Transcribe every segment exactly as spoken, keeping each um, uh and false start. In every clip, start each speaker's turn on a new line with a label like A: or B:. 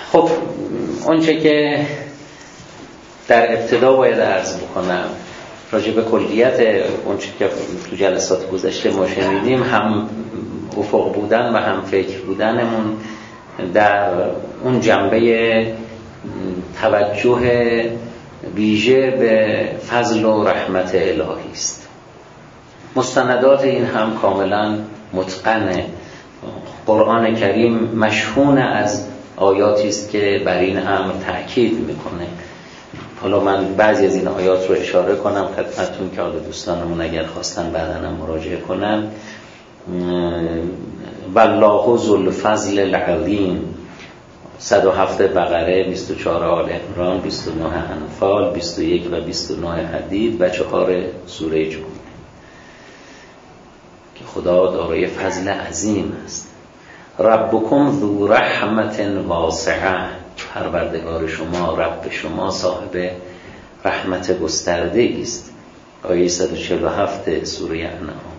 A: خب اونچه که در ابتدا باید عرض بکنم راجع به کلیت اونچه که تو جلسات گذشته ما شنیدیم، هم افق بودن و هم فکر بودنمون در اون جنبه توجه ویژه به فضل و رحمت الهی است. مستندات این هم کاملا متقنه. قرآن کریم مشحون از آیاتی است که بر این امر تأکید میکنه. حالا من بعضی از این آیات رو اشاره کنم خدمتتون که حالا دوستانمون اگر خواستن بعداً هم مراجعه کنن. والله ذو الفضل العظیم، صد و هفت بقره، بیست و چهار آل عمران، بیست و نه انفال، بیست و یک و بیست و نه حدید و چهار سوره جمعه، که خدا دارای فضل عظیم است. ربکم ذو رحمت واسعه، پروردگار شما، رب شما صاحب رحمت گسترده است. آیه صد و چهل و هفت سوره انعام.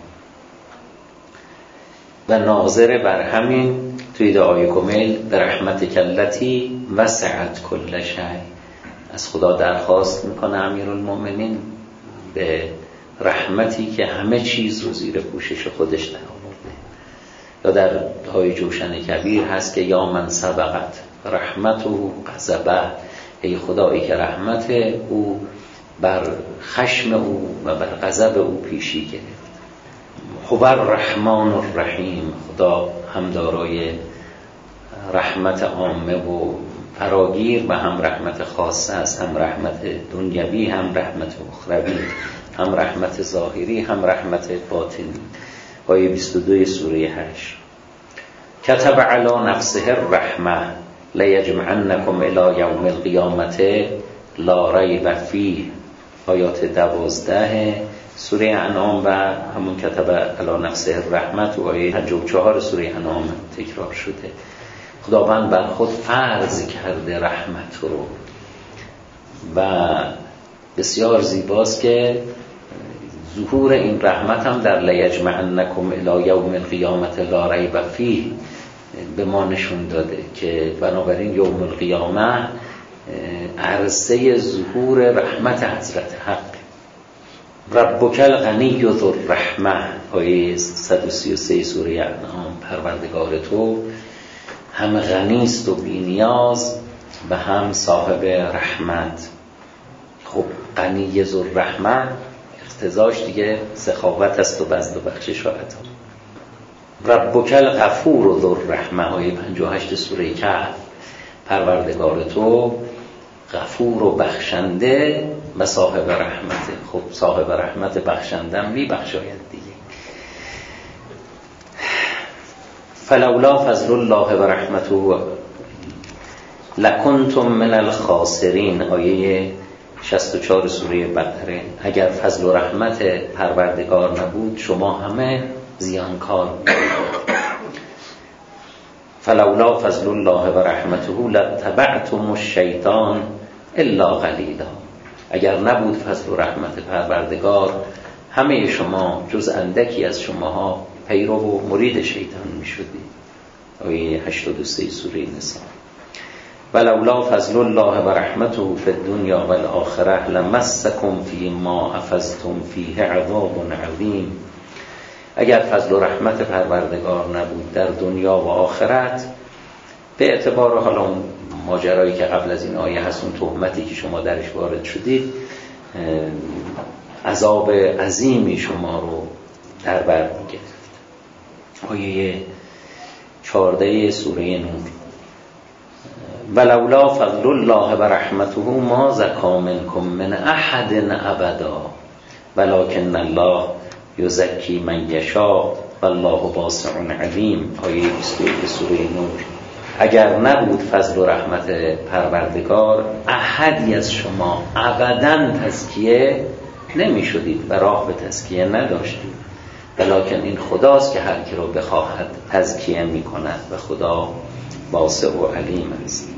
A: و ناظر بر همین توی دعای کمیل به رحمت کلتی وسعت کل شیء، از خدا درخواست میکنه امیرالمؤمنین به رحمتی که همه چیز رو زیر پوشش خودش در آورده. یا در دعای جوشن کبیر هست که یا من سبقت رحمته غضبه، ای خدایی که رحمت او بر خشم او و بر غضب او پیشی گرفت. هو الرحمن الرحیم، خدا هم دارای رحمت عامه و فراگیر و هم رحمت خاصه است، هم رحمت دنیوی هم رحمت اخروی، هم رحمت ظاهری هم رحمت باطنی. آیه بیست و دو سوره هشت. کتب علی نفسه الرحمه لیجمعنکم الی یوم القیامه لا ریب فیه. آیات دوازده سوره انعام و همون کتب علی نفسه الرحمه و آیه پنجاه و چهار سوره انعام تکرار شده. خداوند بر خود فرض کرده رحمت رو و بسیار زیباست که ظهور این رحمت هم در لیجمعنکم الی یوم القیامه لا ریب فیه به ما نشون داده که بنابراین یوم القیامه عرصه ظهور رحمت حضرت حق. ربک الغنی ذو الرحمه، آیه صد و سی و سه سوره انعام، پروردگار تو هم غنی است و بی‌نیاز و هم صاحب رحمت. خب غنی ذو الرحمه اقتضاش دیگه سخاوت است و بذل و بخشش و عطا. ربک الغفور ذو الرحمه، آیه پنجاه و هشت سوره کهف، پروردگار تو غفور و بخشنده و صاحب رحمته. خب صاحب رحمت بخشندم بی بخشاید دیگه. فلولا فضل الله و رحمته لکنتم من الخاسرین، آیه شصت و چهار سوره بقره. اگر فضل و رحمت پروردگار نبود شما همه زیانکار بودید. فلولا فضل الله و رحمته لتبعتم الشیطان الا قلیلا. اگر نبود فضل و رحمت پروردگار همه شما جز اندکی از شماها پیرو و مرید شیطان می شدید. آیه هشتاد و سه سوره نساء. ولولا فضل الله و رحمته فی الدنیا و الاخره لمسکم فیما افضتم فیه عذاب عظیم. اگر فضل و رحمت پروردگار نبود در دنیا و آخرت، به اعتبار حالا اون ماجرایی که قبل از این آیه هست، اون تهمتی که شما درش وارد شدید، عذاب عظیمی شما رو در بر می‌گرفت. آیه چهارده سوره نور. ولولا فضل الله و رحمته ما زکا منکم من احد ابدا ولکن الله یزکی من یشاء والله واسع علیم. آیه بیست و یک سوره نور. اگر نبود فضل و رحمت پروردگار احدی از شما ابداً تزکیه نمی شدید و راه به تزکیه نداشتید، ولکن این خداست که هر کی رو بخواهد تزکیه می کند و خدا واسع و علیم است.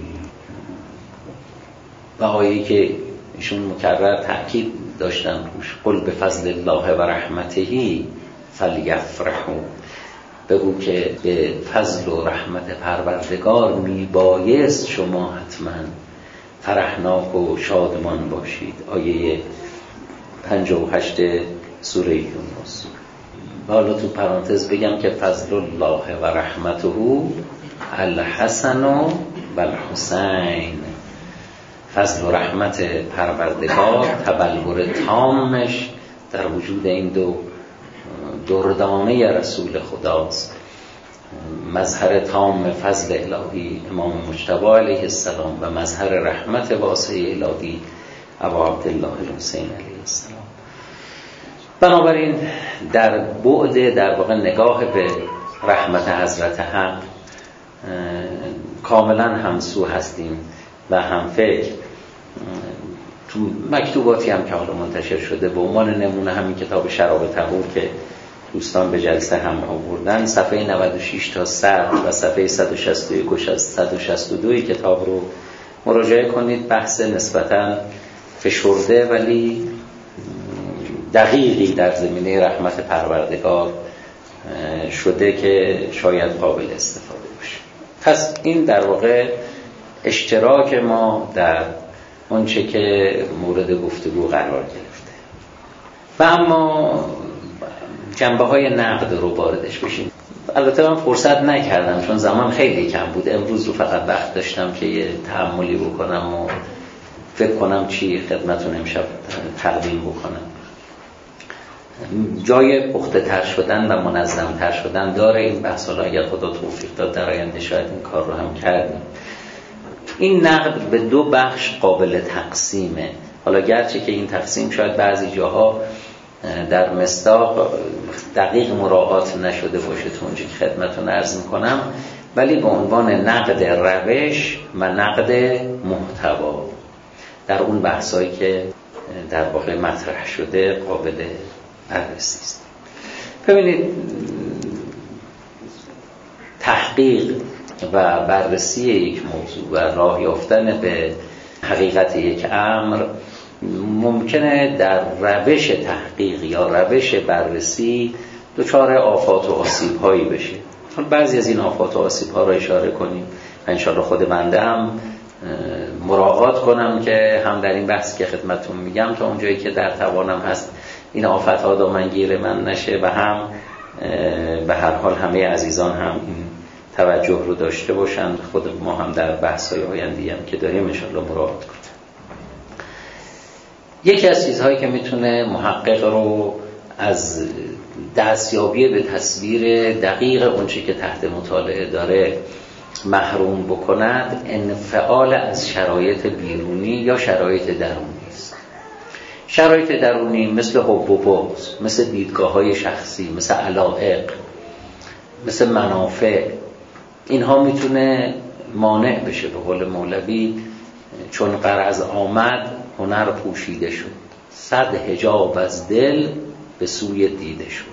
A: و آیه‌ای که ایشون مکرر تأکید داشتن روش، قل بفضل الله و رحمته فلیفرحوا. بگو که به فضل و رحمت پروردگار میبایست شما حتما فرحناک و شادمان باشید. آیه پنجاه و هشت سوره یونس. حالا تو پرانتز بگم که فضل الله و رحمته الحسن و الحسین، فضل و رحمت پروردگار تبلور تامش در وجود این دو دردانه رسول خداست. مظهر تام فضل الهی امام مجتبی علیه السلام و مظهر رحمت واسع الهی ابا عبدالله الحسین علیه السلام. بنابراین در بعد در واقع نگاه به رحمت حضرت حق کاملا همسو هستیم و هم فکر. تو مکتوباتی هم که حالا منتشر شده به عنوان نمونه همین کتاب شراب طهور که دوستان به جلسه هم آوردن، صفحه نود و شش تا صد و صفحه صد و شصت و یک و صد و شصت و دو کتاب رو مراجعه کنید. بحث نسبتاً فشرده ولی دقیقی در زمینه رحمت پروردگار شده که شاید قابل استفاده باشه. پس این در واقع اشتراک ما در اونچه که مورد گفتگو قرار گرفته. و اما جنبه های نقد رو واردش بشیم. البته من فرصت نکردم چون زمان خیلی کم بود. امروز رو فقط وقت داشتم که یه تأملی بکنم و فکر کنم چی خدمتون امشب تقدیم بکنم. جای پخته تر شدن و منظم تر شدن داره این بحث. حالا اگر خدا توفیق داد در آینده شاید این کار رو هم کردیم. این نقد به دو بخش قابل تقسیمه. حالا گرچه که این تقسیم شاید بعضی جاها در مصداق دقیق مراعات نشده باشه تو اونجا که خدمتون عرض میکنم، ولی به عنوان نقد روش و نقد محتوا در اون بحثایی که در واقع مطرح شده قابل بررسی است. ببینید تحقیق و بررسی یک موضوع و راه یافتن به حقیقت یک امر ممکنه در روش تحقیق یا روش بررسی دچار آفات و آسیب هایی بشه. بعضی از این آفات و آسیب ها را اشاره کنیم و انشاءالله خود بنده هم مراعات کنم که هم در این بحث که خدمتون میگم تا اونجایی که در توانم هست این آفت ها دامنگیر من نشه و هم به هر حال همه عزیزان هم این توجه رو داشته باشند. خود ما هم در بحث های آینده‌ای هم که داریم انشاءالله مراعات کنیم. یکی از چیزهایی که میتونه محقق رو از دستیابی به تصویر دقیق اونچه که تحت مطالعه داره محروم بکند انفعال از شرایط بیرونی یا شرایط درونی است. شرایط درونی مثل حب و بغض، مثل دیدگاه‌های شخصی، مثل علایق، مثل منافع، اینها میتونه مانع بشه. به قول مولوی چون غرض آمد هنر پوشیده شد، صد حجاب از دل به سوی دیده شد.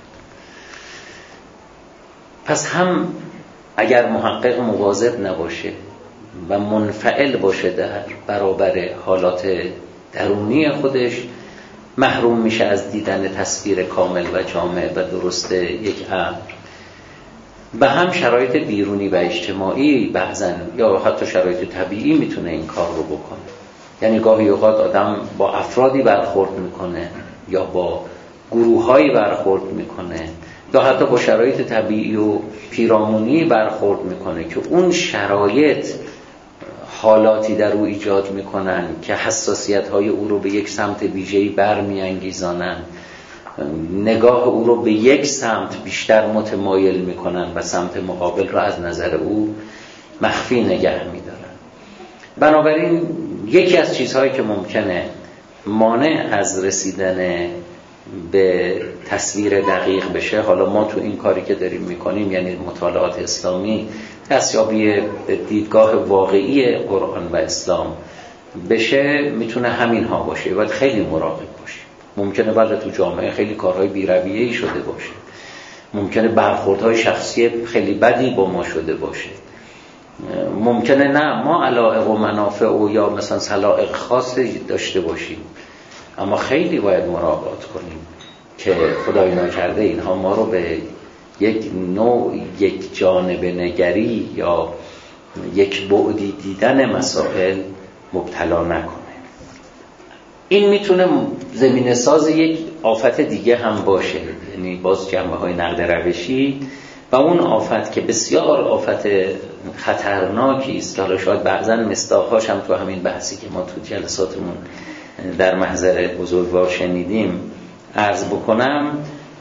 A: پس هم اگر محقق مواظب نباشه و منفعل باشه در برابر حالات درونی خودش محروم میشه از دیدن تصویر کامل و جامع و درست یک امر. و هم شرایط بیرونی و اجتماعی بعضن یا حتی شرایط طبیعی میتونه این کار رو بکنه. یعنی گاهی اوقات آدم با افرادی برخورد میکنه یا با گروههایی برخورد میکنه یا حتی با شرایط طبیعی و پیرامونی برخورد میکنه که اون شرایط حالاتی در او ایجاد میکنن که حساسیت‌های او رو به یک سمت ویژه‌ای برمی‌انگیزانن، نگاه او رو به یک سمت بیشتر متمایل میکنن و سمت مقابل رو از نظر او مخفی نگه میدارن. بنابراین یکی از چیزهایی که ممکنه مانع از رسیدن به تصویر دقیق بشه، حالا ما تو این کاری که داریم میکنیم یعنی مطالعات اسلامی دستیابی به دیدگاه واقعی قرآن و اسلام بشه، میتونه همین ها باشه. باید خیلی مراقب باشیم. ممکنه بله تو جامعه خیلی کارهای بی‌رویه‌ای شده باشه، ممکنه برخوردهای شخصی خیلی بدی با ما شده باشه، ممکنه نه ما علایق و منافع و یا مثلا سلایق خاصی داشته باشیم، اما خیلی باید مراقبت کنیم که خدای ناکرده اینها ما رو به یک نوع یک جانب نگری یا یک بعدی دیدن مسائل مبتلا نکنه. این میتونه زمینه ساز یک آفت دیگه هم باشه، یعنی باز جنبه های نقد روشی و اون آفت که بسیار آفت خطرناکی است که حالا شاید بعضا مصداقهاش هم تو همین بحثی که ما تو جلساتمون در محضر بزرگوار شنیدیم عرض بکنم،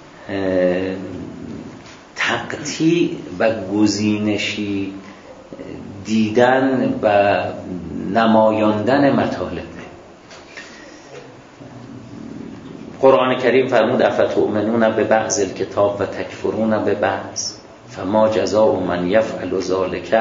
A: تقطیع و گزینشی دیدن و نمایاندن مطالب. قرآن کریم فرمود افتؤمنون ببعض الکتاب و تکفرون ببعض فما جزاء من یفعل ذلک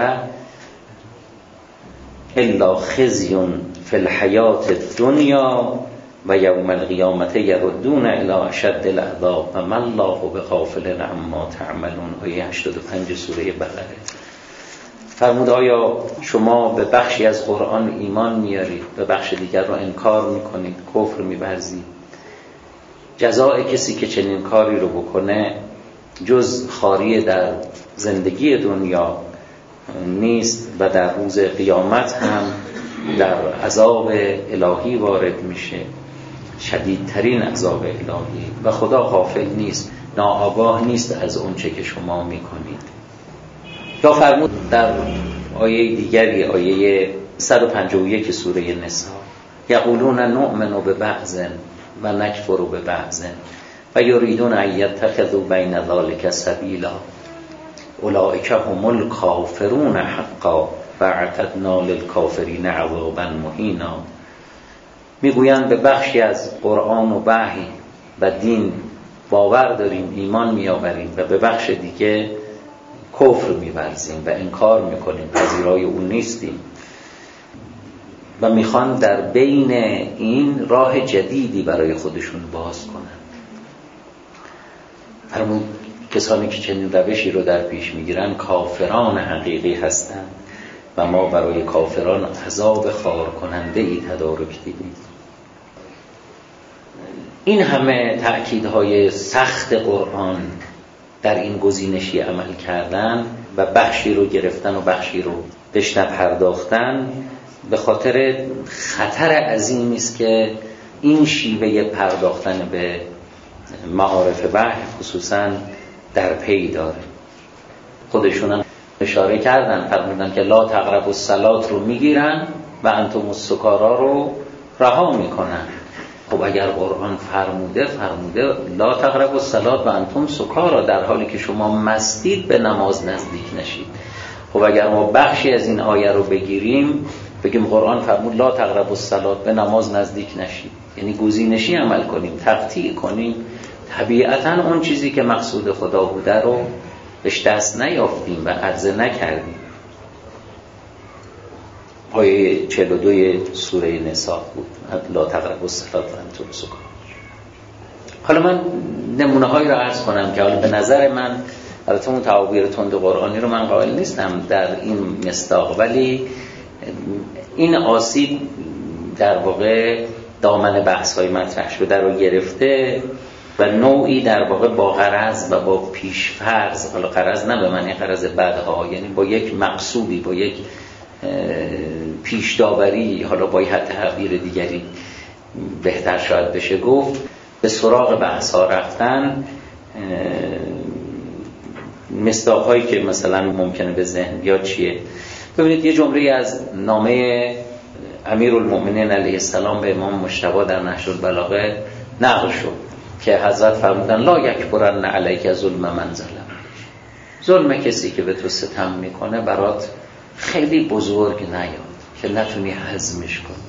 A: الا خزی فی الحیاة الدنیا و یوم القیامة یردون الی اشد العذاب و ما الله بغافل عما تعملون. آیه هشتاد و پنج سوره بقره. فرمود آیا شما به بخشی از قرآن ایمان میارید، به بخش دیگر رو انکار میکنید، کفر می‌ورزید؟ جزای کسی که چنین کاری رو بکنه جز خاری در زندگی دنیا نیست و در روز قیامت هم در عذاب الهی وارد میشه، شدیدترین عذاب الهی، و خدا غافل نیست، ناآگاه نیست از اون چه که شما میکنید. یا فرمود در آیه دیگری، آیه صد و پنجاه و یک سوره نساء، یقولون نؤمن ببعض و نکفر ببعض و یریدون ان یتخذوا بین ذلک سبیلا اولئک هم الکافرون حقا و اعتدنا للکافرین عذابا مهینا. میگویند به بخشی از قرآن و وحی و دین باور داریم، ایمان میآوریم، و به بخش دیگه کفر می‌ورزیم و انکار میکنیم، پذیرای اون نیستیم، و میخوان در بین این راه جدیدی برای خودشون باز کنن. فرمود کسانی که چنین روشی رو در پیش میگیرن کافران حقیقی هستند و ما برای کافران عذاب خار کننده ای تدارک دیدیم. این همه تأکیدهای سخت قرآن در این گزینشی عمل کردن و بخشی رو گرفتن و بخشی رو بهش نپرداختن به خاطر خطر عظیمی است که این شیوه پرداختن به معارف وحی خصوصا در پی داره. خودشون هم اشاره کردن، فرمودن که لا تقربوا الصلاة رو میگیرن و انتم السکارا رو رها میکنن. خب اگر قرآن فرموده فرموده لا تقربوا الصلاة و انتم سکارا، در حالی که شما مستید به نماز نزدیک نشید. خب اگر ما بخشی از این آیه رو بگیریم بگیم قرآن فرمود لا تقربوا الصلاة، به نماز نزدیک نشید، یعنی گزینشی عمل کنیم، تقطیع کنیم، طبیعتاً اون چیزی که مقصود خدا بوده رو بهش دست نیافتیم و عرضه نکردیم. آیه چهل و دو سوره نساء بود، لا تقربوا الصلاة و انتم سکارا. حالا من نمونه هایی رو عرض کنم که حالا به نظر من، البته اون تعابیر تند قرآنی رو من قائل نیستم در این مصداق، ولی این آسیب در واقع دامن بحث های مطرح شده رو گرفته و نوعی در واقع با غرض و با پیشفرض، حالا غرض نه به معنی غرض بدها، یعنی با یک مقصودی، با یک پیش داوری، حالا با یک تعبیر دیگری بهتر شاید بشه گفت، به سراغ بحث ها رفتن. مصداق هایی که مثلا ممکنه به ذهن بیاد چیه؟ ببینید یه جمله از نامه امیرالمؤمنین علیه السلام به امام مجتبی در نهج البلاغه نقل شد که حضرت فرمودن لا یکبرن علیک ظلم من ظلم، ظلم کسی که به تو ستم میکنه برات خیلی بزرگ نیاد که نتونی هضمش کنی.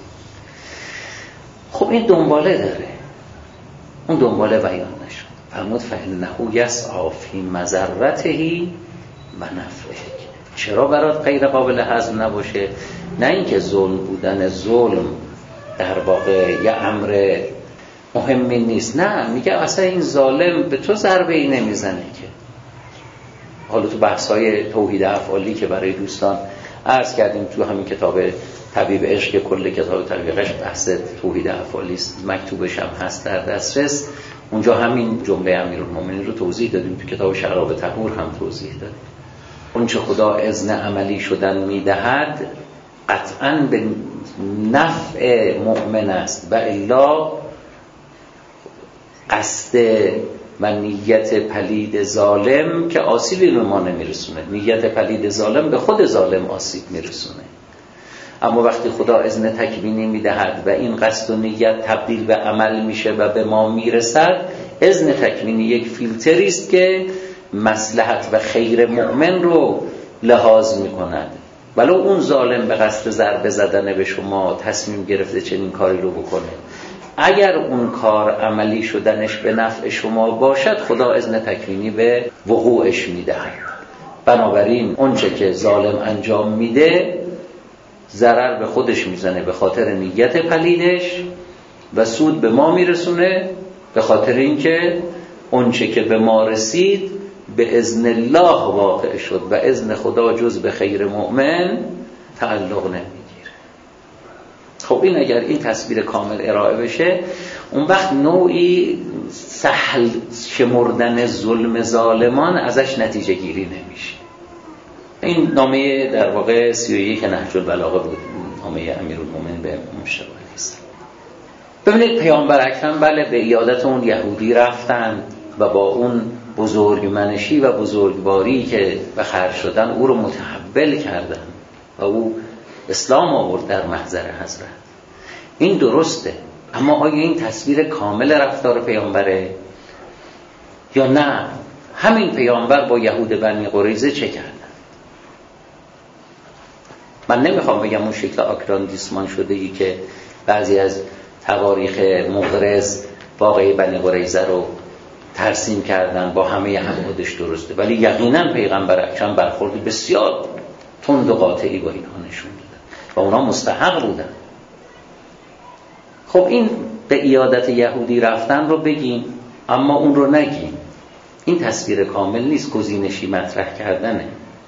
A: خب این دنباله داره، اون دنباله بیان نشد. فرمود فإنه یسعی فی مضرته و نفعه، چرا برات غیر قابل هضم نباشه؟ نه اینکه ظلم بودن ظلم در واقع یه امر مهمی نیست، نه، میگه اصلا این ظالم به تو ضربه ای نمیزنه که. حالا تو بحث‌های توحید افعالی که برای دوستان عرض کردیم تو همین کتاب طبیب عشق، کل کتاب طبیب عشق بحث توحید افعالی است، مکتوبش هم هست در دسترس. اونجا همین جمله امیرالمومنین رو توضیح دادیم، تو کتاب شراب طهور هم توضیح دادیم. اون چه خدا اذن عملی شدن میدهد قطعاً به نفع مؤمن است و الا قصد و نیت پلید ظالم که آسیبی به ما نمیرسونه. نیت پلید ظالم به خود ظالم آسیب میرسونه. اما وقتی خدا اذن تکوینی میدهد و این قصد و نیت تبدیل به عمل میشه و به ما میرسد، اذن تکوینی یک فیلتری است که مصلحت و خیر مؤمن رو لحاظ میکند. ولو اون ظالم به قصد ضربه زدن به شما تصمیم گرفته چنین کاری رو بکنه، اگر اون کار عملی شدنش به نفع شما باشد، خدا اذن تکوینی به وقوعش میدهد. بنابراین اونچه که ظالم انجام میده ضرر به خودش میزنه به خاطر نیت پلیدش و سود به ما میرسونه به خاطر اینکه اونچه که به ما رسید به اذن الله واقع شد و اذن خدا جز به خیر مؤمن تعلق نمیگیره. خب این اگر این تصویر کامل ارائه بشه، اون وقت نوعی سهل شمردن ظلم ظالمان ازش نتیجه گیری نمیشه. این نامه در واقع سی و یک نهج البلاغه بود، نامه امیرالمومنین به مشتبه علیه السلام. ببینید پیامبر اکرم بله به عیادت اون یهودی رفتن و با اون بزرگمنشی و بزرگواری که به خرج شدن او رو متحول کردن و او اسلام آورد در محضر حضرت. این درسته، اما آیا این تصویر کامل رفتار پیامبره یا نه؟ همین پیامبر با یهود بنی قریظه چه کردن؟ من نمیخوام بگم اون شکل آکراندیسمان شده ای که بعضی از تواریخ مغرض واقعی بنی قریظه رو ترسیم کردن با همه ابعادش درسته، ولی یقینا پیغمبر اکرم برخورد بسیار تند و قاطعی با اینها نشون دادن و اونا مستحق بودن. خب این به عیادت یهودی رفتن رو بگیم اما اون رو نگیم. این تصویر کامل نیست، گزینشی مطرح کردنه.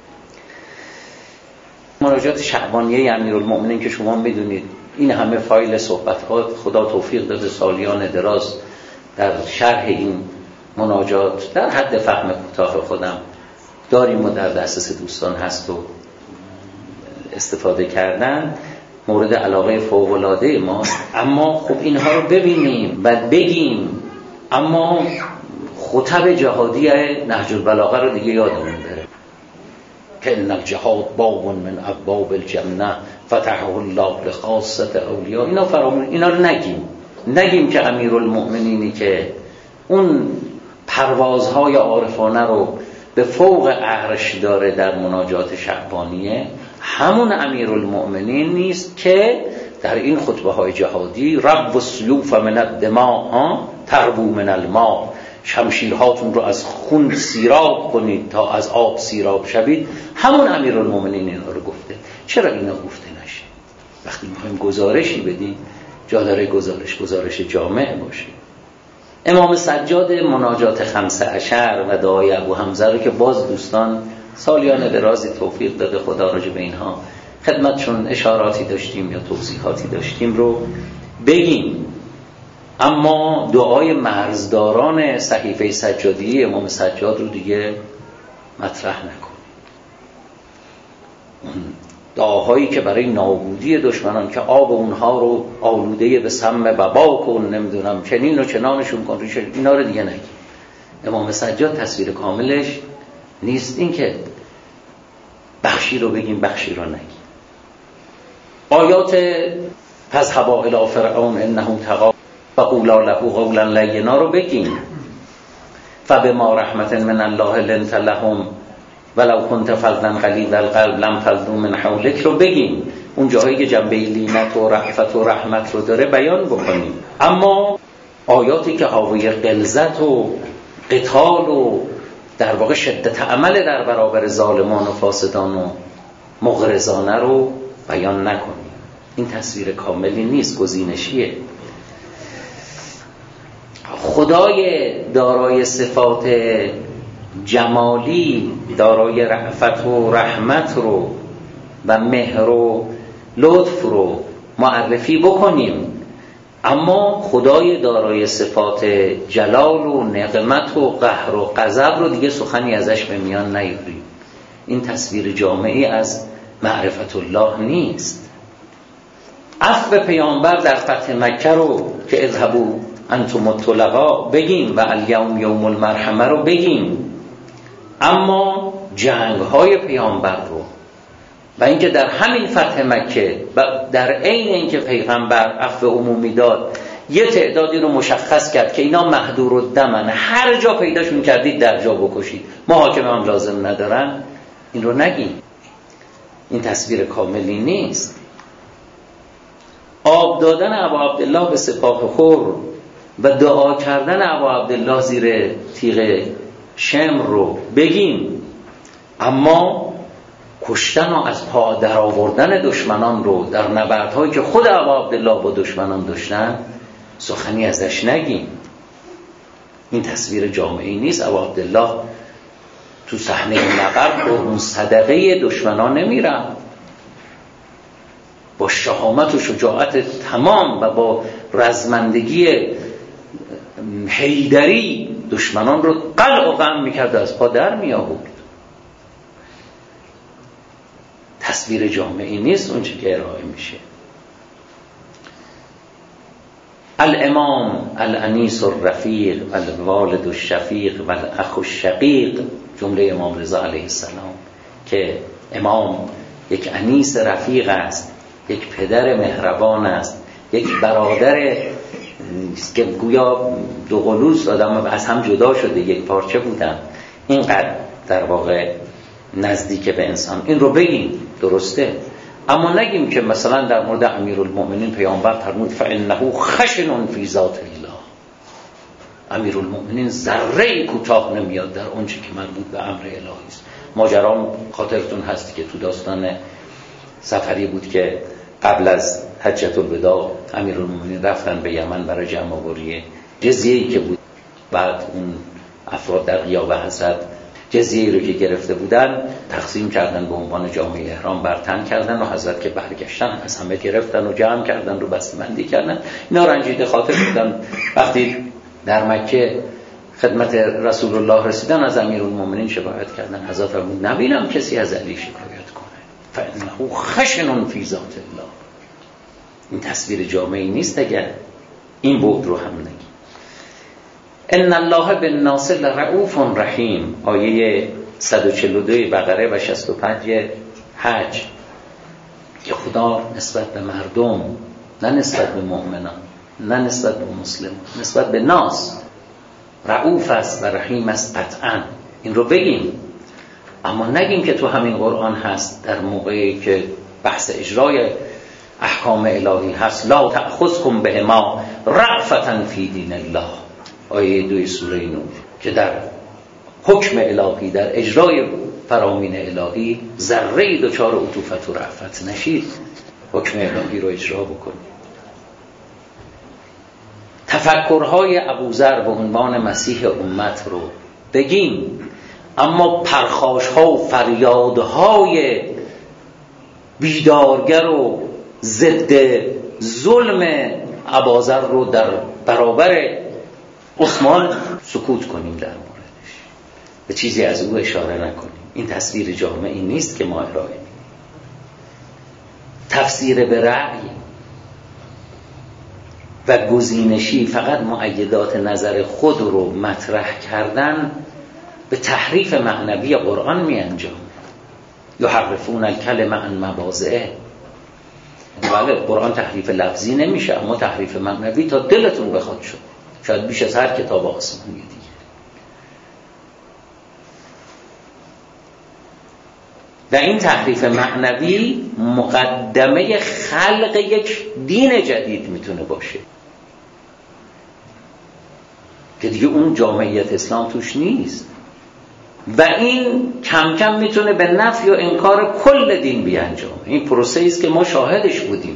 A: مراجعات شعبانیه امیرالمومنین که شما میدونید این همه فایل صحبت‌ها خدا توفیق داده سالیان دراز در شرح این مناجات در حد فهم کوتاه خودم داریم و در دسترس دوستان هست و استفاده کردن، مورد علاقه فوق‌العاده ما. اما خب اینها رو ببینیم و بگیم، اما خطب جهادی نهج البلاغه رو دیگه یادمون بره که ان الجهاد باب من ابواب الجنه فتحه الله لخاصه اولیاء. اینا فرامون اینا رو نگیم نگیم که امیرالمؤمنینی که اون پروازهای عارفانه رو به فوق عرش داره در مناجات شعبانیه، همون امیرالمؤمنین نیست که در این خطبه های جهادی رب و سیوف من الدماء تربو من الماء، شمشیرهاتون رو از خون سیراب کنید تا از آب سیراب شوید. همون امیرالمؤمنین اینا رو گفته. چرا اینا گفته نشه؟ وقتی میخوایم گزارشی بدیم جا داره گزارش گزارش جامع باشه. امام سجاد مناجات خمسه عشر و دعای ابو حمزه رو که باز دوستان سالیان درازی توفیق داده خدا راجع به اینها خدمتشون اشاراتی داشتیم یا توضیحاتی داشتیم رو بگیم، اما دعای مرزداران صحیفه سجادی امام سجاد رو دیگه مطرح نکنیم. دعاهایی که برای نابودی دشمنان که آب اونها رو آلوده به سم وبا کن، نمیدونم چنین و چنانشون کن، اینا رو دیگه نگیم. امام سجاد تصویر کاملش نیست این که بخشی رو بگیم بخشی رو نگیم. آیات فاذهبا الی فرعون انه طغی فقولا له قولا لینا رو بگیم. فبما رحمة من الله لنت لهم ولو كنت فظا غلیظ القلب لانفضوا من حولک رو بگیم. اون جاهایی که جنبه لینت و رأفت و رحمت رو داره بیان بکنیم. اما آیاتی که حاوی غلظت و قتال و در واقع شدت عمل در برابر ظالمان و فاسدان و مغرضانه رو بیان نکنیم. این تصویر کاملی نیست، گزینشیه. خدای دارای صفات جمالی، دارای رأفت و رحمت رو و مهر و لطف رو معرفی بکنیم اما خدای دارای صفات جلال و نقمت و قهر و غضب رو دیگه سخنی ازش به میان نیاریم. این تصویر جامعی از معرفت الله نیست. عفو پیامبر در فتح مکه رو که اذهبوا انتم الطلقاء بگیم و الیوم یوم المرحمه رو بگیم، اما جنگ های پیامبر رو و اینکه در همین فتح مکه و در عین اینکه پیغمبر عفو عمومی داد یه تعدادی رو مشخص کرد که اینا محدور الدمن، هر جا پیداشون کردید در جا بکشید، محاکمه هم لازم ندارن، این رو نگیم. این تصویر کاملی نیست. آب دادن ابا عبدالله به سپاه خور و دعا کردن ابا عبدالله زیر تیغ شمر رو بگیم، اما کشتن و از پا در آوردن دشمنان رو در نبردهایی که خود ابا عبدالله با دشمنان داشتن سخنی ازش نگیم. این تصویر جامعی نیست. ابا عبدالله تو صحنه نبرد با اون صدقه دشمنان نمیرن، با شهامت و شجاعت تمام و با رزمندگی حیدری دشمنان رو قلع و قم میکرد و از پا در می آورد. تصویر جامعی نیست اون چه که ارائه میشه. الامام الانیس الرفیق والوالد الشفیق والاخ الشقیق، جمله امام رضا علیه السلام که امام یک انیس رفیق است، یک پدر مهربان است، یک برادر که گویا دو قلوس آدم از هم جدا شده، یک پارچه بودن، اینقدر در واقع نزدیک به انسان. این رو بگیم درسته، اما نگیم که مثلا در مورد امیرالمؤمنین پیامبر فرمود فانه خشن فی ذات الله. امیرالمؤمنین ذره کوتاه نمیاد در اون چیزی که مربوط به امر الهی است. ماجرا خاطرتون هست که تو داستان سفری بود که قبل از حجة الوداع امیرالمؤمنین رفتن به یمن برای جمع آوری جزیه‌ای که بود. بعد اون افراد در غیاب حضرت جزیه‌ای رو که گرفته بودن تقسیم کردن به عنوان جامعه احرام بر تن کردن و حضرت که برگشتن از همه گرفتن و جمع کردن رو بسته‌بندی کردن. اینا رنجیده خاطر بودن. وقتی در مکه خدمت رسول الله رسیدن از امیرالمؤمنین شکایت کردن. حضرت فرمود نبینم کسی از علی شکایت کنه، فانه خشن فی ذات الله. این تصویر جامعی نیست اگر این بعد رو هم نگیم. ان الله بالناس لرؤوف رحیم، آیه صد و چهل و دو بقره و شصت و پنج حج، که خدا نسبت به مردم، نه نسبت به مؤمنان، نه نسبت به مسلمان، نسبت به ناس رؤوف است و رحیم است قطعا. این رو بگیم، اما نگیم که تو همین قرآن هست در موقعی که بحث اجرای احکام الهی هست لا تأخذکم بهما رأفة فی دین الله، آیه دوی سوره نور، که در حکم الهی در اجرای فرامین الهی ذره دچار عطوفت و رأفت نشید، حکم الهی رو اجرا بکنید. تفکرهای ابوذر به عنوان مسیح امت رو بگیم، اما پرخاش‌ها و فریادهای بیدارگر و ضد ظلم ابوذر رو در برابر عثمان سکوت کنیم، در موردش به چیزی از او اشاره نکنیم. این تصویر جامعی نیست که ما ارائه میدیم. تفسیر به رأی و گزینشی، فقط مؤیدات نظر خود رو مطرح کردن، به تحریف معنوی قرآن می انجام. یحرفون الکلم عن مواضعه. بله قرآن تحریف لفظی نمیشه، اما تحریف معنوی تا دلتون بخواد شد، شاید بیش از هر کتاب آسمانی دیگه. و این تحریف معنوی مقدمه خلق یک دین جدید میتونه باشه که دیگه اون جامعیت اسلام توش نیست، و این کم کم میتونه به نفی و انکار کل دین بیانجامه. این پروسه است که ما شاهدش بودیم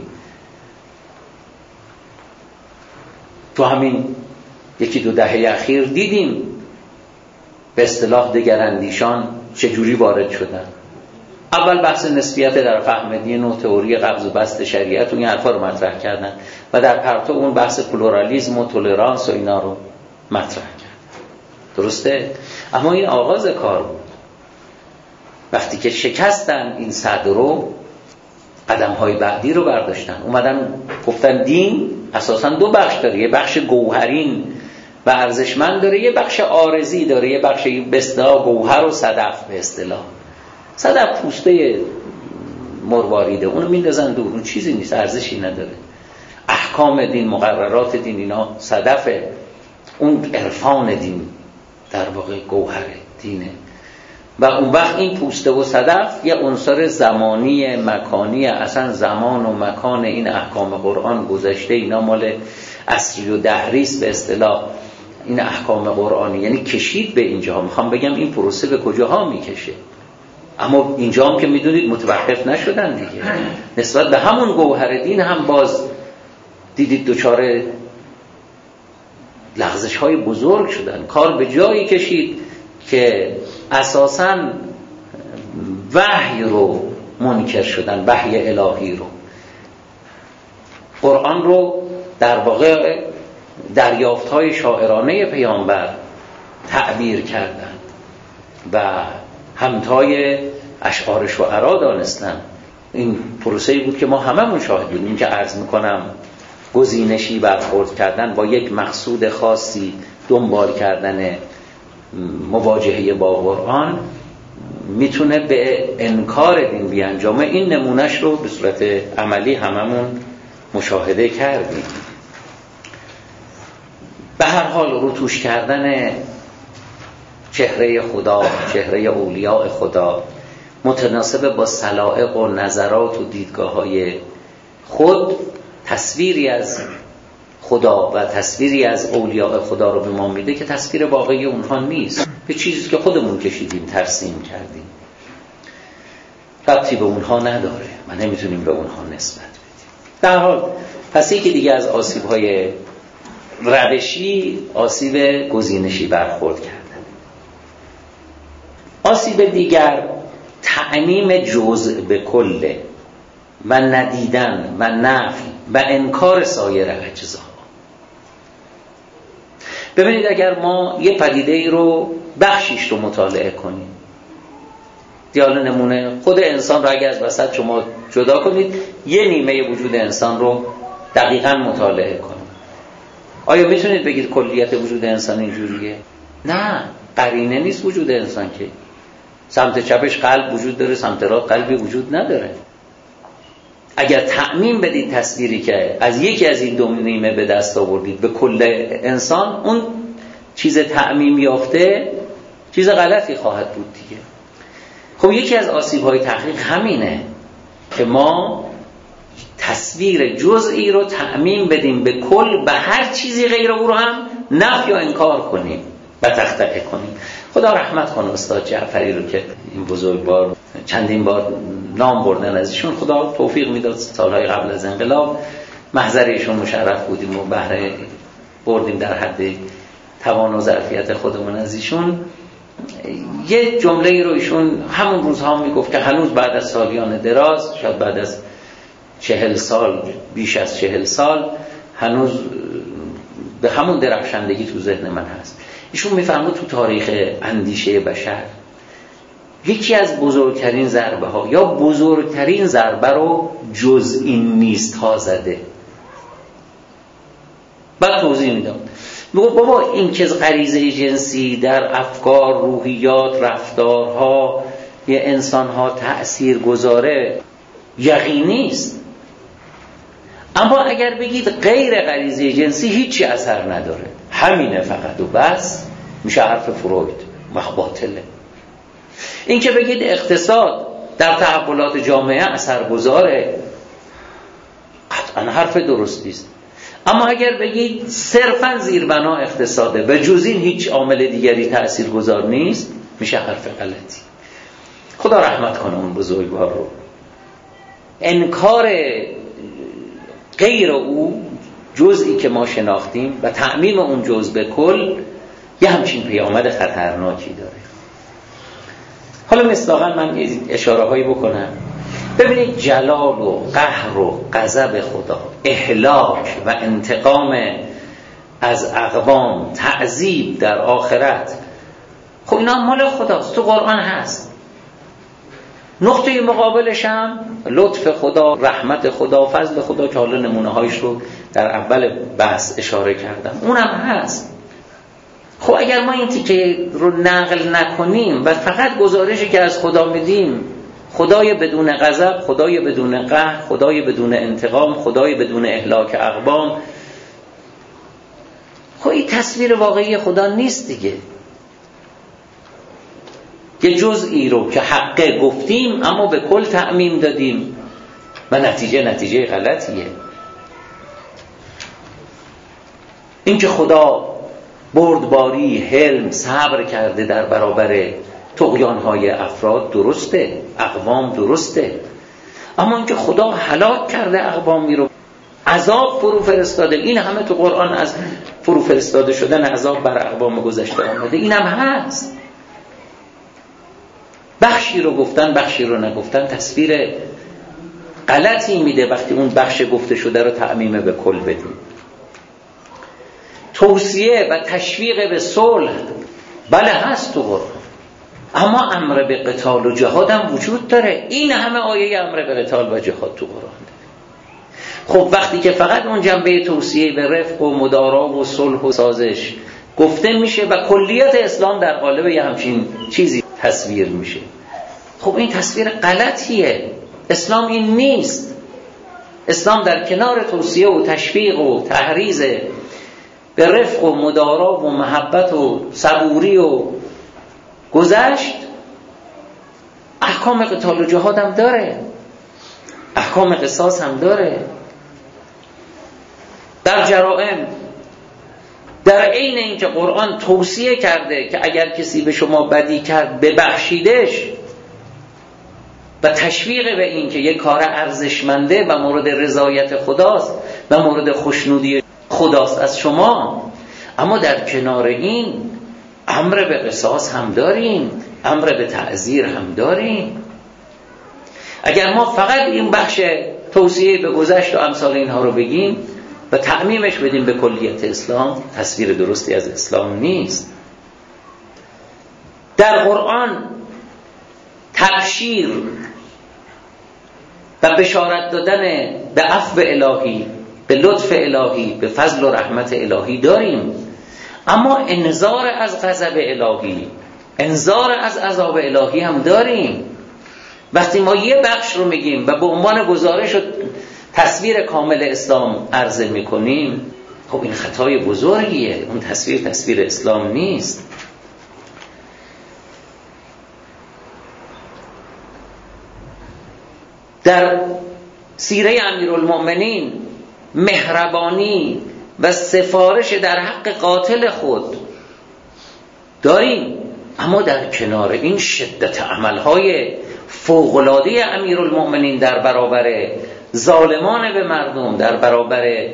A: تو همین یکی دو دهه اخیر، دیدیم به اصطلاح دگراندیشان چجوری وارد شدن. اول بحث نسبیت در فهم دین و تئوری قبض و بسط شریعت و این حرفا رو مطرح کردن و در پرتو اون بحث پلورالیسم و تولرانس و اینا رو مطرح کردن. درسته؟ اما این آغاز کار بود. وقتی که شکستن این صدر رو، قدم‌های بعدی رو برداشتن، اومدن گفتن دین اساساً دو بخش داره، یه بخش گوهرین و ارزشمند داره، یه بخش عارضی داره، یه بخش به اصطلاح گوهر و صدف. به اصطلاح صدف پوسته مرواریده، اونو میندازن دور، اون چیزی نیست، ارزشی نداره. احکام دین، مقررات دین، اینا صدفه. اون عرفان دین در واقع گوهر دینه. و اون وقت این پوسته و صدف یه عنصر زمانی مکانی، اصلا زمان و مکان این احکام قرآن گذشته، اینا مال عصری و دهریست به اصطلاح این احکام قرآنی، یعنی کشید به اینجا. میخوام بگم این پروسه به کجاها میکشه، اما اینجا هم که میدونید متوقف نشدن دیگه. نسبت به همون گوهر دین هم باز دیدید دوچار لغزش های بزرگ شدن. کار به جایی کشید که اساساً وحی رو منکر شدن، وحی الهی رو، قرآن رو در واقع دریافت‌های شاعرانه پیامبر تعبیر کردن و همتای اشعار شعرا دانستن. این پروسه‌ای بود که ما هممون شاهد بودیم. این که عرض میکنم گزینشی برخورد کردن با یک مقصود خاصی، دنبال کردن مواجهه با قرآن میتونه به انکار دین بیانجامه. این نمونهش رو به صورت عملی هممون مشاهده کردیم. به هر حال روتوش کردن چهره خدا، چهره اولیاء خدا، متناسب با سلائق و نظرات و دیدگاه‌های خود، تصویری از خدا و تصویری از اولیاء خدا رو به ما میده که تصویر واقعی اونها نیست، به چیزی که خودمون کشیدیم، ترسیم کردیم، ربطی به اونها نداره و نمیتونیم به اونها نسبت بدیم. در حال پس یکی دیگه از آسیب‌های روشی، آسیب گزینشی برخورد کردن. آسیب دیگر تعمیم جزء به کل و ندیدن و نفی و انکار سایر اجزا. ببینید اگر ما یه پدیده ای رو بخشیش رو مطالعه کنیم، دیال نمونه خود انسان رو اگر از وسط شما جدا کنید، یه نیمه وجود انسان رو دقیقاً مطالعه کنید، آیا میتونید بگید کلیت وجود انسان اینجوریه؟ نه، قرینه نیست وجود انسان که. سمت چپش قلب وجود داره، سمت راست قلبی وجود نداره. اگر تعمیم بدید تصویری که از یکی از این دو نیمه به دست آوردید به کل انسان، اون چیز تعمیم یافته چیز غلطی خواهد بود دیگه. خب یکی از آسیب‌های تحقیق همینه که ما تصویر جزئی رو تعمیم بدیم به کل، به هر چیزی غیر او رو هم نفی و انکار کنیم و تخطئه کنیم. خدا رحمت کنه استاد جعفری رو که این بزرگوار چندین بار نام بردن از ایشون، خدا توفیق میداد سالهای قبل از انقلاب محضر ایشون مشرف بودیم و بهره بردیم در حد توان و ظرفیت خودمون از ایشون. یه جمله رو ایشون همون روزها میگفت که هنوز بعد از سالیان دراز، شاید بعد از چهل سال، بیش از چهل سال، هنوز به همون درخشندگی تو ذهن من هست. ایشون میفرمود تو تاریخ اندیشه بشر یکی از بزرگترین ضربه ها یا بزرگترین ضربه رو جز این نیست ها زده. بعد توضیح میدم، میگه بابا این که غریزه جنسی در افکار، روحیات، رفتارها یه انسانها تأثیر گذاره یقینی است، اما اگر بگید غیر غریزه جنسی هیچی اثر نداره، همینه فقط و بس، میشه حرف فروید و باطله. این که بگید اقتصاد در تحولات جامعه اثرگذاره، قطعا حرف درستی است، اما اگر بگید صرفا زیربنا اقتصاده و جز این هیچ عامل دیگری تأثیرگذار نیست، میشه حرف غلطی. خدا رحمت کنه اون بزرگوار رو. انکار غیر او، جزئی که ما شناختیم، و تعمیم اون جزء به کل، یه همچین پیامد خطرناکی داره. حالا مصداقاً من اشاره هایی بکنم. ببینید جلال و قهر و غضب خدا، اهلاک و انتقام از اقوام، تعذیب در آخرت، خب اینا مال خداست، تو قرآن هست. نقطه مقابلش هم لطف خدا، رحمت خدا، فضل خدا که حالا نمونه هایش رو در اول بحث اشاره کردم، اونم هست. خب اگر ما این تیکه رو نقل نکنیم و فقط گزارشی که از خدا میدیم خدای بدون غضب، خدای بدون قهر، خدای بدون انتقام، خدای بدون اهلاک اقوام، خب این تصویر واقعی خدا نیست دیگه. یه جزئی رو که حقه گفتیم اما به کل تعمیم دادیم و نتیجه نتیجه غلطیه. این که خدا بردباری، حلم، صبر کرده در برابر طغیان‌های افراد درسته، اقوام درسته، اما اینکه خدا هلاک کرده اقوامی رو، عذاب فرو فرستاده، این همه تو قرآن از فرو فرستاده شدن عذاب بر اقوام گذشته آمده، اینم هست. بخشی رو گفتن بخشی رو نگفتن تصویر غلطی میده وقتی اون بخش گفته شده رو تعمیم به کل بدیم. توصیه و تشویق به صلح بله هست تو قرآن، اما امر به قتال و جهاد هم وجود داره. این همه آیه امر به قتال و جهاد تو قرآن داره. خب وقتی که فقط اون جنبه توصیه به رفق و مدارا و صلح و سازش گفته میشه و کلیت اسلام در قالب یه همچین چیزی تصویر میشه، خب این تصویر غلطیه. اسلام این نیست. اسلام در کنار توصیه و تشویق و تحریض به رفق و مدارا و محبت و صبوری و گذشت احکام قتال و جهاد هم داره، احکام قصاص هم داره. در جرائم در عین اینکه قرآن توصیه کرده که اگر کسی به شما بدی کرد ببخشیدش و تشویق به این که یک کار ارزشمنده و مورد رضایت خداست و مورد خوشنودی خداست از شما، اما در کنار این امر به قصاص هم داریم، امر به تعزیر هم داریم. اگر ما فقط این بخش توصیه به گذشت و امثال اینها رو بگیم و تعمیمش بدیم به کلیت اسلام، تصویر درستی از اسلام نیست. در قرآن تبشیر و بشارت دادن به عفو الهی، به لطف الهی، به فضل و رحمت الهی داریم، اما انذار از غضب الهی، انذار از عذاب الهی هم داریم. وقتی ما یه بخش رو میگیم و به عنوان گزارش و تصویر کامل اسلام عرضه میکنیم، خب این خطای بزرگیه. اون تصویر تصویر اسلام نیست. در سیره امیرالمؤمنین مهربانی و سفارش در حق قاتل خود داریم، اما در کنار این شدت عملهای فوق‌العاده امیرالمؤمنین در برابر ظالمان به مردم، در برابر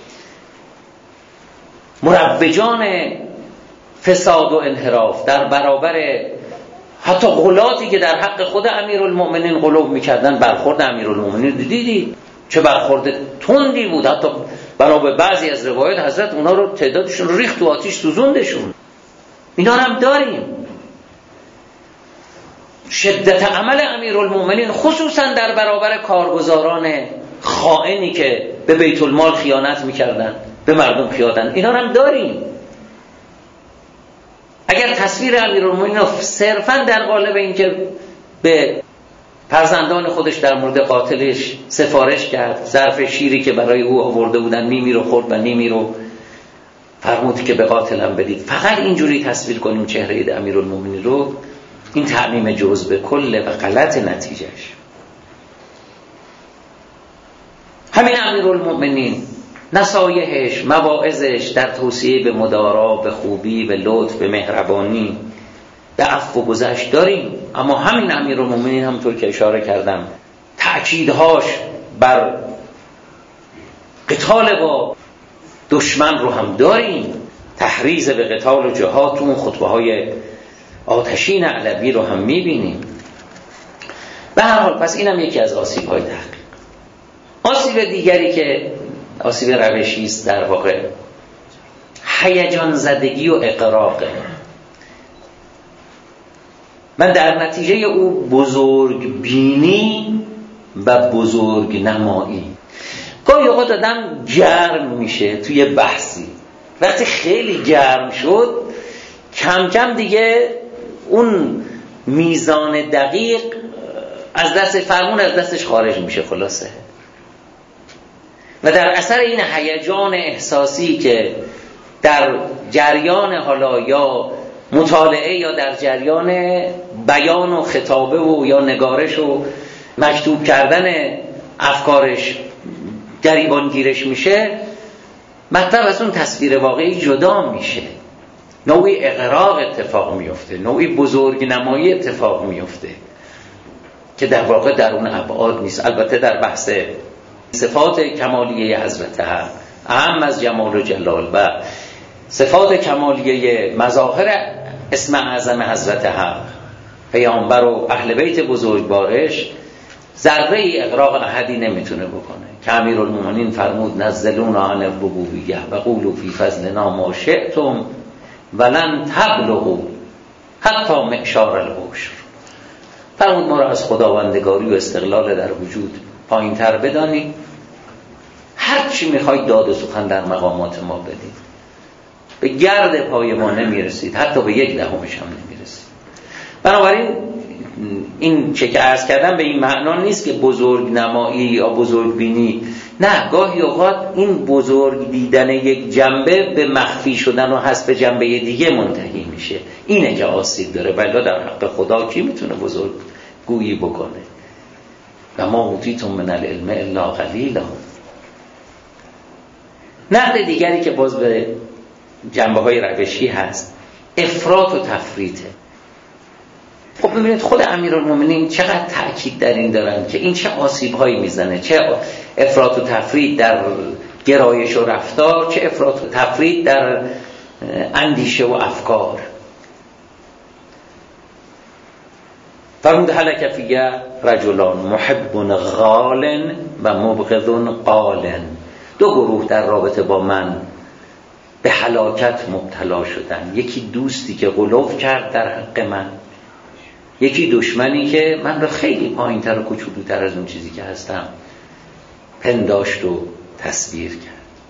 A: مروجان فساد و انحراف، در برابر حتی غلاتی که در حق خود امیرالمؤمنین غلو میکردن، برخورد امیرالمؤمنین دیدید چه برخورد تندی بود. حتی بنابر بعضی از روایات حضرت اونا رو تعدادشون رو ریخت تو آتیش سوزوندشون. اینا هم داریم. شدت عمل امیرالمؤمنین خصوصا در برابر کارگزاران خائنی که به بیت المال خیانت میکردن، به مردم خیانت، اینا هم داریم. اگر تصویر امیرالمؤمنین صرفا در قالب این که به فرزندان خودش در مورد قاتلش سفارش کرد، ظرف شیری که برای او آورده بودن نیمی رو خورد و نیمی رو فرمود که به قاتلم بدید، فقط اینجوری تصویر کنیم چهره امیرالمؤمنین رو، این تعمیم جزء به کل و غلط نتیجهش. همین امیرالمؤمنین نصایحش، مواعظش در توصیه به مدارا، به خوبی، به لطف، به مهربانی، به عفو و گذشت داریم، اما همین امیرالمؤمنین همونطور که اشاره کردم تأکیدهاش بر قتال با دشمن رو هم داریم. تحریض به قتال و جهاد تو اون خطبه های آتشین علوی رو هم میبینیم. به هر حال پس اینم یکی از آسیب‌های تحقیق. آسیب دیگری که آسیب روشی است در واقع هیجان زدگی و اغراقه. من در نتیجه او بزرگ بینی و بزرگ نمایی. گاهی اوقات آدم گرم میشه توی بحثی، وقتی خیلی گرم شد کم کم دیگه اون میزان دقیق از دست فرمون از دستش خارج میشه خلاصه. و در اثر این هیجان احساسی که در جریان حالا یا مطالعه یا در جریان بیان و خطابه و یا نگارش و مکتوب کردن افکارش گریبان گیرش میشه، مطلب از اون تصویر واقعی جدا میشه، نوعی اغراق اتفاق میفته، نوعی بزرگ نمایی اتفاق میفته که در واقع در اون ابعاد نیست. البته در بحث صفات کمالیه حضرت حق اهم از جمال و جلال و صفات کمالیه مظاهر اسم اعظم حضرت حق پیامبر و اهل بیت بزرگوارش ذره ای اغراق احدی نمیتونه بکنه. که امیرالمومنین فرمود نزلون عن الربوبیه و قولوا فی فضلنا ما شئتم ولن تبلغوا حتی معشار العشر. فرمود ما را از خداوندگاری و استقلال در وجود پایین تر بدانید، هر چی میخواید داد و سخن در مقامات ما بدید، به گرد پای ما نمیرسید، حتی به یک دهمش هم نمیرسید. بنابراین این چه که عرض کردم به این معنا نیست که بزرگ نمایی یا بزرگ بینی، نه، گاهی اوقات این بزرگ دیدن یک جنبه به مخفی شدن و حذف جنبه دیگه منتهی میشه. اینه که آسیب داره. ولی در حق خدا کی میتونه بزرگ گویی بکنه؟ و ما اوتیتم من العلم الا قلیلا. نقد دیگری که باز به جنبه های روشی هست افراط و تفریطه. خب ببینید خود امیرالمومنین چقدر تأکید در این دارن که این چه آسیب هایی میزنه، چه افراط و تفریط در گرایش و رفتار، چه افراط و تفریط در اندیشه و افکار. فرمود هلک فیه رجلان محب غال و مبغض قال. دو گروه در رابطه با من به هلاکت مبتلا شدن. یکی دوستی که غلو کرد در حق من، یکی دشمنی که من رو خیلی پایین‌تر و کوچولوتر از اون چیزی که هستم پنداشت و تصویر کرد.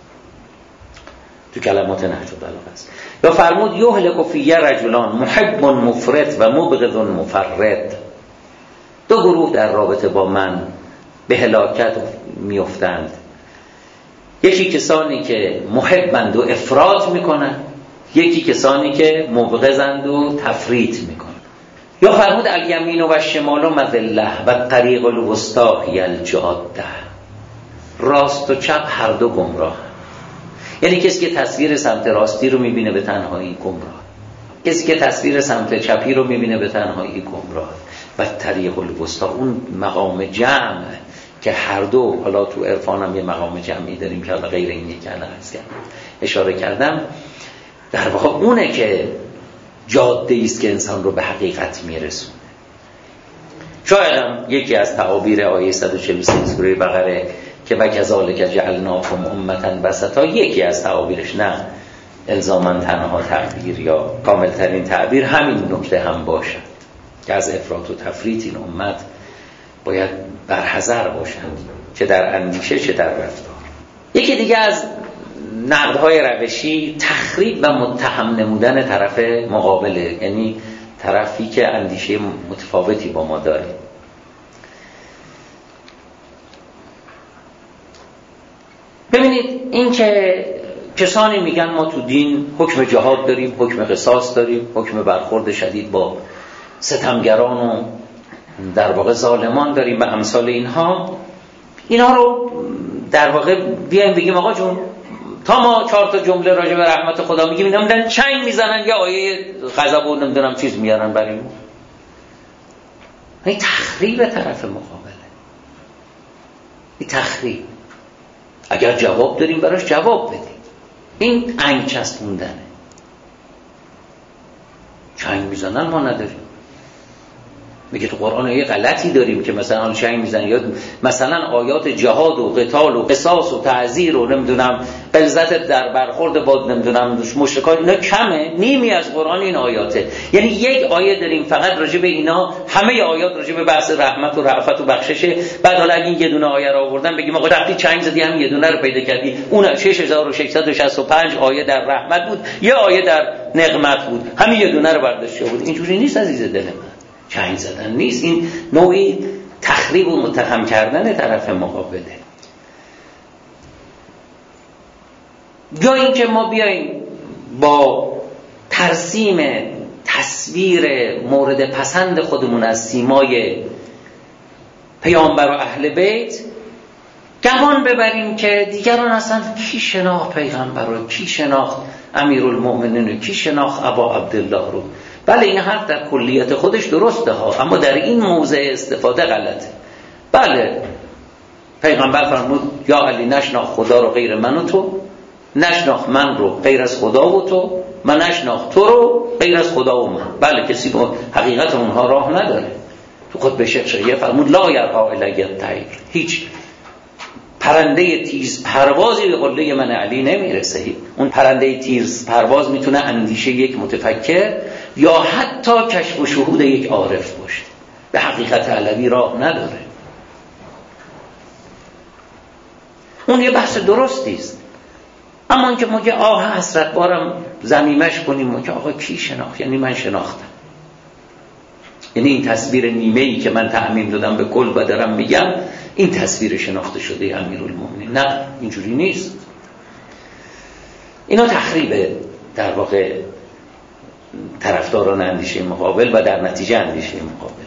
A: تو کلمات نهج البلاغه است. یا فرمود یهلک فیه رجلان محب مفرط و مبغض مفرط. دو گروه در رابطه با من به هلاکت میافتند. یکی کسانی که محبند و افراط میکنن، یکی کسانی که مبغضند و تفریط میکنن. یا فرمود الیمین و شمال و مذله و طریق الوسطا هی الجاده. راست و چپ هر دو گمراه. یعنی کسی که تصویر سمت راستی رو میبینه به تنهایی گمراه، کسی که تصویر سمت چپی رو میبینه به تنهایی گمراه. و طریق الوسطا اون مقام جمع که هر دو، حالا تو عرفان هم یه مقام جمعی داریم که حالا غیر این یک الان اشاره کردم، در واقع اونه که جاده است که انسان رو به حقیقت میرسونه. شاید هم یکی از تعابیر آیه صد و چهل و سه سوره بقره که وکذالک جعلناکم امة وسطا، یکی از تعابیرش، نه الزاماً تنها تعبیر یا کامل ترین تعبیر، همین نکته هم باشد که از افراط و تفریط این امت باید برحذر باشند، چه در اندیشه چه در رفتار. یکی دیگه از نقدهای روشی تخریب و متهم نمودن طرف مقابله، یعنی طرفی که اندیشه متفاوتی با ما داره. ببینید این که کسانی میگن ما تو دین حکم جهاد داریم، حکم قصاص داریم، حکم برخورد شدید با ستمگران و در واقع ظالمان داریم و امثال اینها، اینا رو در واقع بیایم بگیم آقا جون تا ما چهار تا جمله راجع به رحمت خدا میگیم اینا میدن چنگ میزنن یا آیه غضب و نمیدونم چیز میارن برای ما. این تخریب طرف مقابله، این تخریب. اگر جواب داریم براش جواب بدیم. این انگ چسبوندنه. چنگ میزنن ما نداریم. میگه تو قرآن یه غلطی داریم که مثلا چنگ میزنن، یا مثلا آیات جهاد و قتال و قصاص و تعزیر و نمیدونم غلظت در برخورد با نمیدونم مشرکان، اینا کمه، نیمی از قرآن این آیاته. یعنی یک آیه داریم فقط راجع به اینا، همه آیات راجع به بحث رحمت و رأفت و بخششه. بعد حالا اگه این یه دونه آیه رو آوردن بگیم آقا وقتی چنگ زدی هم یه دونه رو پیدا کردی، اون شش هزار و ششصد و شصت و پنج آیه در رحمت بود، یه آیه در نقمت بود، همین یه دونه رو برداشته بود. اینجوری نیست عزیز دل من، چنگ زدن نیست، این نوعی تخریب و متهم کردن طرف مقابله. یا اینکه ما بیاییم با ترسیم تصویر مورد پسند خودمون از سیمای پیامبر و اهل بیت گمان ببریم که دیگران اصلا کی شناخت پیغمبر رو، کی شناخت امیرالمؤمنین رو، کی شناخت ابا عبدالله رو. بله این حرف در کلیت خودش درسته ها، اما در این موضع استفاده غلطه. بله پیغمبر فرمود یا علی نشناخت خدا رو غیر من و تو، نشناخت من رو غیر از خدا و تو، من نشناخت تو رو غیر از خدا و من. بله کسی به حقیقت اونها راه نداره. تو خود به شیخ فرمود لا یرها الیت طیر، هیچ پرنده تیز پروازی به قله من علی نمیرسه. اون پرنده تیز پرواز میتونه اندیشه یک متفکر یا حتی کشف و شهود یک عارف باشه، به حقیقت علوی راه نداره. اون یه بحث درستی است، اما اینکه ما که آه حسرت بارم ضمیمش کنیم ما که آقا کی شناخت، یعنی من شناختم، یعنی این تصویر نیمه‌ای که من تعمیم دادم به کل و دارم میگم این تصویر شناخته شده امیرالمومنین. نه اینجوری نیست. اینا تخریب در واقع طرفداران اندیشه مقابل و در نتیجه اندیشه مقابل.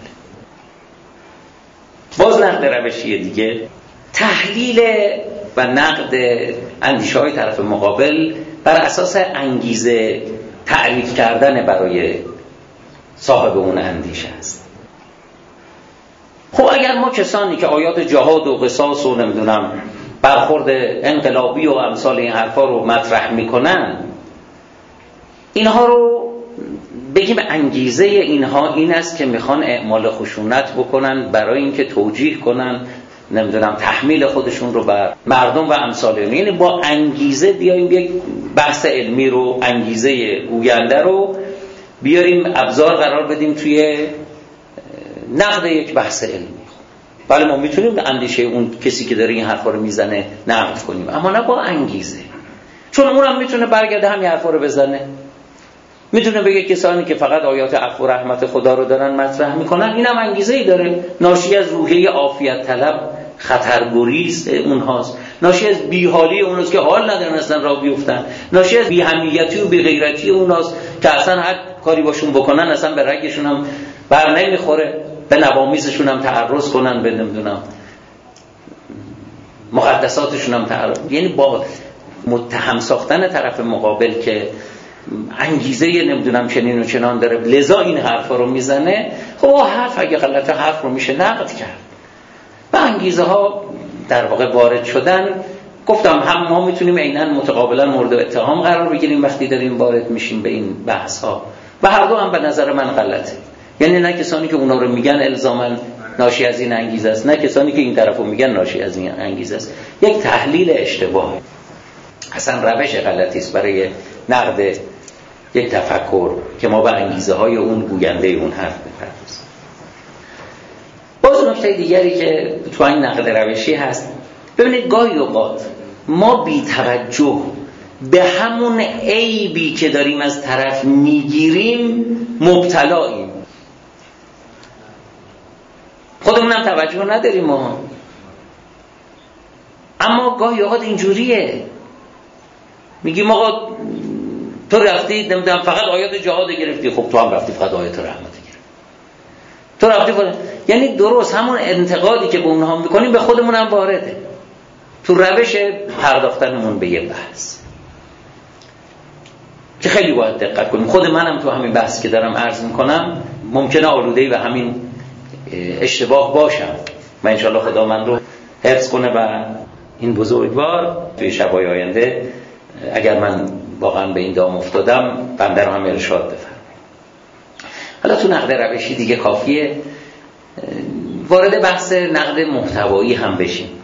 A: باز نقد روشی دیگه، تحلیل و نقد اندیشه های طرف مقابل بر اساس انگیزه تعریف کردن برای صاحب اون اندیشه است. خب اگر ما کسانی که آیات جهاد و قصاص و نمیدونم برخورد انقلابی و امثال این حرفا رو مطرح میکنن، اینها رو بگیم انگیزه اینها این است که میخوان اعمال خشونت بکنن برای اینکه توجیه کنن نمیدونم تحمیل خودشون رو بر مردم و امثال، یعنی با انگیزه بیاییم یک بحث علمی رو، انگیزه گوینده رو بیاریم ابزار قرار بدیم توی نقد یک بحث علمی. بله ما میتونیم اندیشه اون کسی که داره این حرفا رو میزنه نقد کنیم، اما نه با انگیزه، چون اونم میتونه برگرده همین حرفا رو بزنه، میتونه بگه کسانی که فقط آیات عفو و رحمت خدا رو دارن مطرح میکنن اینم انگیزه‌ای داره، ناشی از روحیه عافیت طلب خطرگریز اونهاست، ناشی از بیحالی اوناست که حال ندارن اصلا راه بیفتن، ناشی از بی‌همیتی و بی‌غیرتی اوناست که اصلا هر کاری باشون بکنن اصلا به رگشون هم بر نمیخوره، به نوامیزشون هم تعرض کنن، به نمیدونم مقدساتشون هم تعرض، یعنی با متهم ساختن طرف مقابل که انگیزه نمیدونم چنین و چنان داره لذا این حرفا رو میزنه. خب حرف اگه غلطه حرف رو میشه نقد کرد. و انگیزه ها در واقع وارد شدن، گفتم هم ما میتونیم عیناً متقابلا مورد اتهام قرار بگیریم وقتی داریم وارد میشیم به این بحث ها، و هر دو هم به نظر من غلطه. یعنی نه کسانی که اونا رو میگن الزاماً ناشی از این انگیزه است، نه کسانی که این طرفو میگن ناشی از این انگیزه است. یک تحلیل اشتباه، اصلا روش غلطی است برای نقد یک تفکر که ما به انگیزه های اون گوینده اون حرف بپردازیم. باز نکته دیگری که تو این نقد روشی هست، ببینید گاهی اوقات ما بی توجه به همون عیبی که داریم از طرف میگیریم مبتلاییم، خودمون هم توجه نداریم ما. اما گاهی اوقات اینجوریه، میگیم آقا تو رفتی نمیدونم فقط آیات جهاد گرفتی، خب تو هم رفتی فقط آیات رحمت گرفتی، تو رفتی فقط، یعنی درست همون انتقادی که به اونها میکنیم به خودمون هم وارده تو روش پرداختنمون به یه بحث که خیلی باید دقت کنیم. خود منم تو همین بحث که دارم عرض میکنم ممکنه آلوده‌ای و همین اشتباه باشم و انشالله خدا من رو حفظ کنه و این بزرگوار توی شبای آینده اگر من واقعا به این دام افتادم بنده رو هم ارشاد بفرمایید. حالا تو نقد روشی دیگه کافیه وارد بحث نقد محتوایی هم بشیم.